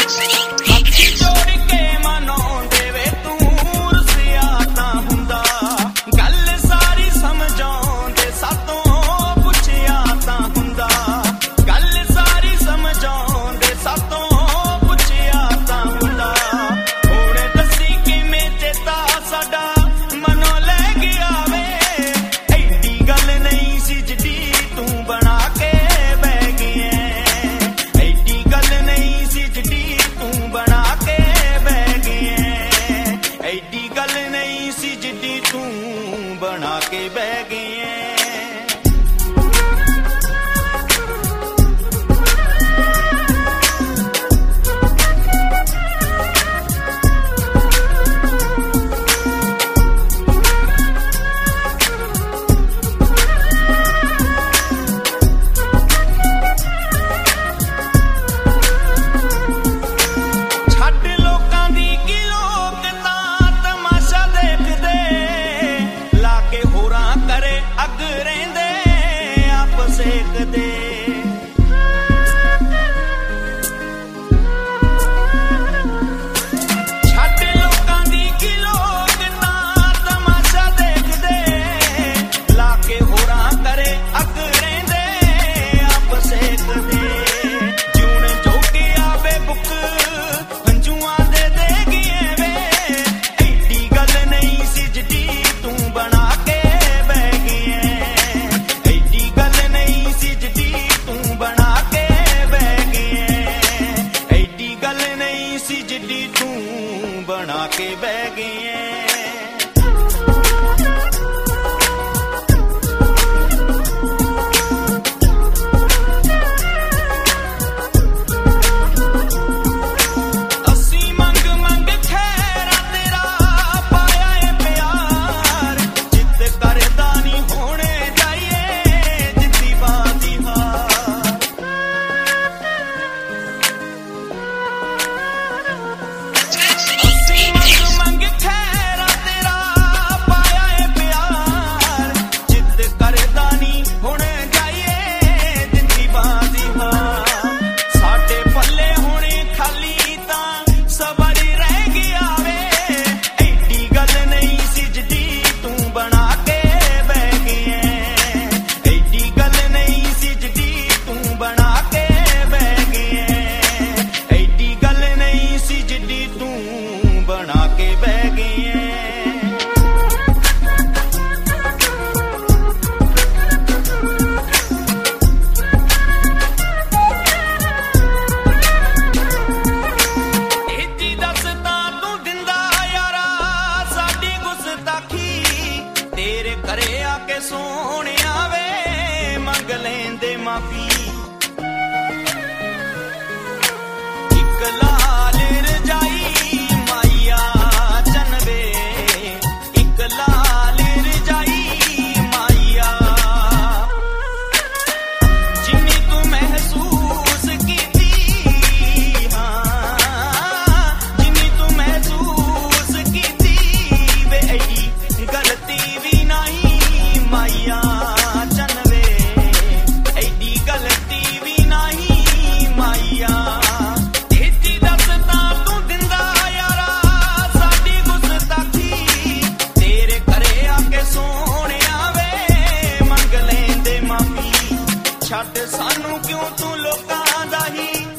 बना के बह गए बना के बह गए घरे आके सोने आवे मंग लेंदे माफी एक लाल रजाई माइया चनवे एक लाल रजाई माइया जिन्नी तू महसूस कीती हाँ जिन्नी तू महसूस कीती वे ऐडी गलती भी नहीं माइया चनवे ऐडी गलती भी नहीं माइया तेजी दसता तू दिंदा यारा साडी गुस्ताखी तेरे घरे आके सोने आवे मंग लेंदे माफी छड्ड सानू क्यों तू लोकां दा ही